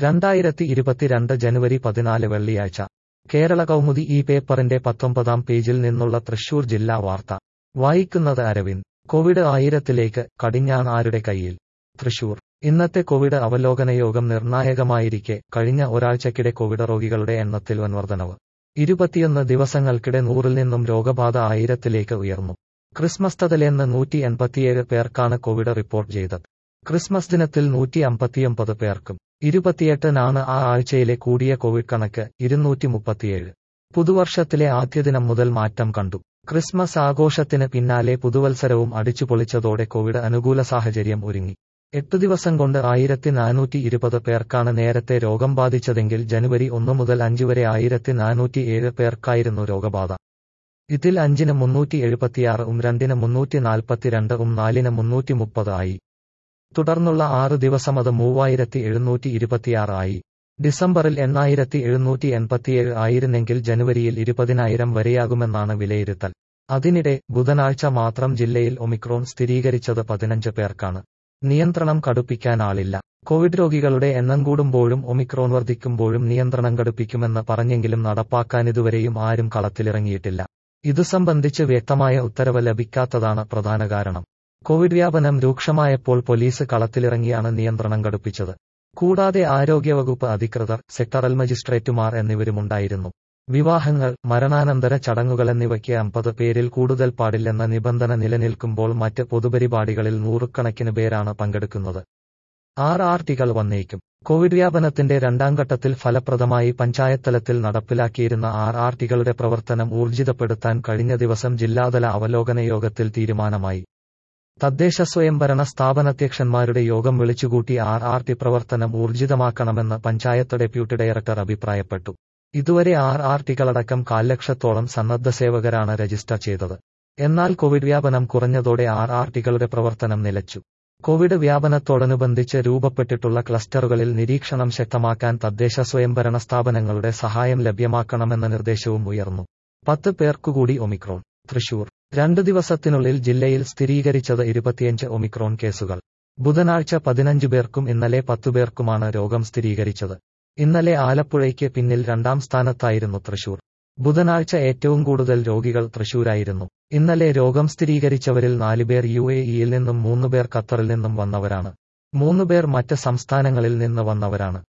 2022 ജനുവരി 14 വെള്ളിയാഴ്ച കേരള കൗമുദി ഈ പേപ്പറിന്റെ 19-ാം പേജിൽ നിന്നുള്ള തൃശൂർ ജില്ലാ വാർത്ത വായിക്കുന്നത് അരവിന്ദ്. കോവിഡ് 1000-ലേക്ക് കടിഞ്ഞാൺ ആരുടെ കയ്യിൽ? തൃശൂർ. ഇന്നത്തെ കോവിഡ് അവലോകന യോഗം നിർണായകമായിരിക്കെ കഴിഞ്ഞ ഒരാഴ്ചക്കിടെ കോവിഡ് രോഗികളുടെ എണ്ണത്തിൽ വൻ വർധനവ്. 21 ദിവസങ്ങൾക്കിടെ 100-ൽ നിന്നും രോഗബാധ 1000-ലേക്ക് ഉയർന്നു. ക്രിസ്മസ് തലേന്ന് 187 പേർക്കാണ് കോവിഡ് റിപ്പോർട്ട് ചെയ്തത്. ക്രിസ്മസ് ദിനത്തിൽ 159 പേർക്കും. 28-നാണ് ആ ആഴ്ചയിലെ കൂടിയ കോവിഡ് കണക്ക്, 237. പുതുവർഷത്തിലെ ആദ്യദിനം മുതൽ മാറ്റം കണ്ടു. ക്രിസ്മസ് ആഘോഷത്തിന് പിന്നാലെ പുതുവത്സരവും അടിച്ചുപൊളിച്ചതോടെ കോവിഡ് അനുകൂല സാഹചര്യം ഒരുങ്ങി. 8 ദിവസം കൊണ്ട് 1420 പേർക്കാണ് നേരത്തെ രോഗം ബാധിച്ചതെങ്കിൽ ജനുവരി 1 മുതൽ 5 വരെ 1407 പേർക്കായിരുന്നു രോഗബാധ. ഇതിൽ 5-ന് 376-ഉം 2-ന് 342-ഉം 4-ന് 330 ആയി. തുടർന്നുള്ള 6 ദിവസമത് 3726 ആയി. ഡിസംബറിൽ 8787 ആയിരുന്നെങ്കിൽ ജനുവരിയിൽ 20,000 വരെയാകുമെന്നാണ് വിലയിരുത്തൽ. അതിനിടെ ബുധനാഴ്ച മാത്രം ജില്ലയിൽ ഒമിക്രോൺ സ്ഥിരീകരിച്ചത് 15 പേർക്കാണ്. നിയന്ത്രണം കടുപ്പിക്കാനാളില്ല. കോവിഡ് രോഗികളുടെ എണ്ണം കൂടുമ്പോഴും ഒമിക്രോൺ വർദ്ധിക്കുമ്പോഴും നിയന്ത്രണം കടുപ്പിക്കുമെന്ന് പറഞ്ഞെങ്കിലും നടപ്പാക്കാനിതുവരെയും ആരും കളത്തിലിറങ്ങിയിട്ടില്ല. ഇതു സംബന്ധിച്ച് വ്യക്തമായ ഉത്തരവ് ലഭിക്കാത്തതാണ് പ്രധാന കാരണം. കോവിഡ് വ്യാപനം രൂക്ഷമായപ്പോൾ പോലീസ് കളത്തിലിറങ്ങിയാണ് നിയന്ത്രണം കടുപ്പിച്ചത്. കൂടാതെ ആരോഗ്യവകുപ്പ് അധികൃതർ, സെക്ടറൽ മജിസ്ട്രേറ്റുമാർ എന്നിവരുമുണ്ടായിരുന്നു. വിവാഹങ്ങൾ, മരണാനന്തര ചടങ്ങുകൾ എന്നിവയ്ക്ക് 50 പേരിൽ കൂടുതൽ പാടില്ലെന്ന നിബന്ധന നിലനിൽക്കുമ്പോൾ മറ്റ് പൊതുപരിപാടികളിൽ നൂറുകണക്കിന് പേരാണ് പങ്കെടുക്കുന്നത്. RRTകൾ വന്നേക്കും. കോവിഡ് വ്യാപനത്തിന്റെ 2ാം ഘട്ടത്തിൽ ഫലപ്രദമായി പഞ്ചായത്തലത്തിൽ നടപ്പിലാക്കിയിരുന്ന RRTകളുടെ പ്രവർത്തനം ഊർജിതപ്പെടുത്താൻ കഴിഞ്ഞ ദിവസം ജില്ലാതല അവലോകന യോഗത്തിൽ തീരുമാനമായി. തദ്ദേശ സ്വയംഭരണ സ്ഥാപനാധ്യക്ഷന്മാരുടെ യോഗം വിളിച്ചുകൂട്ടി RRT പ്രവർത്തനം ഊർജിതമാക്കണമെന്ന് പഞ്ചായത്ത് ഡെപ്യൂട്ടി ഡയറക്ടർ അഭിപ്രായപ്പെട്ടു. ഇതുവരെ RRTകളടക്കം 1,00,000-ത്തോളം സന്നദ്ധ സേവകരാണ് രജിസ്റ്റർ ചെയ്തത്. എന്നാൽ കോവിഡ് വ്യാപനം കുറഞ്ഞതോടെ RRTകളുടെ പ്രവർത്തനം നിലച്ചു. കോവിഡ് വ്യാപനത്തോടനുബന്ധിച്ച് രൂപപ്പെട്ടിട്ടുള്ള ക്ലസ്റ്ററുകളിൽ നിരീക്ഷണം ശക്തമാക്കാൻ തദ്ദേശ സ്വയംഭരണ സ്ഥാപനങ്ങളുടെ സഹായം ലഭ്യമാക്കണമെന്ന നിർദ്ദേശവും ഉയർന്നു. 10 പേർക്കുകൂടി ഒമിക്രോൺ. തൃശൂർ. 2 ദിവസത്തിനുള്ളിൽ ജില്ലയിൽ സ്ഥിരീകരിച്ചത് 25 ഒമിക്രോൺ കേസുകൾ. ബുധനാഴ്ച 15 പേർക്കും ഇന്നലെ 10 പേർക്കുമാണ് രോഗം സ്ഥിരീകരിച്ചത്. ഇന്നലെ ആലപ്പുഴയ്ക്ക് പിന്നിൽ 2ാം സ്ഥാനത്തായിരുന്നു തൃശൂർ. ബുധനാഴ്ച ഏറ്റവും കൂടുതൽ രോഗികൾ തൃശൂരായിരുന്നു. ഇന്നലെ രോഗം സ്ഥിരീകരിച്ചവരിൽ 4 പേർ UAE-യിൽ നിന്നും 3 പേർ ഖത്തറിൽ നിന്നും വന്നവരാണ്. 3 പേർ മറ്റ് സംസ്ഥാനങ്ങളിൽ നിന്ന് വന്നവരാണ്.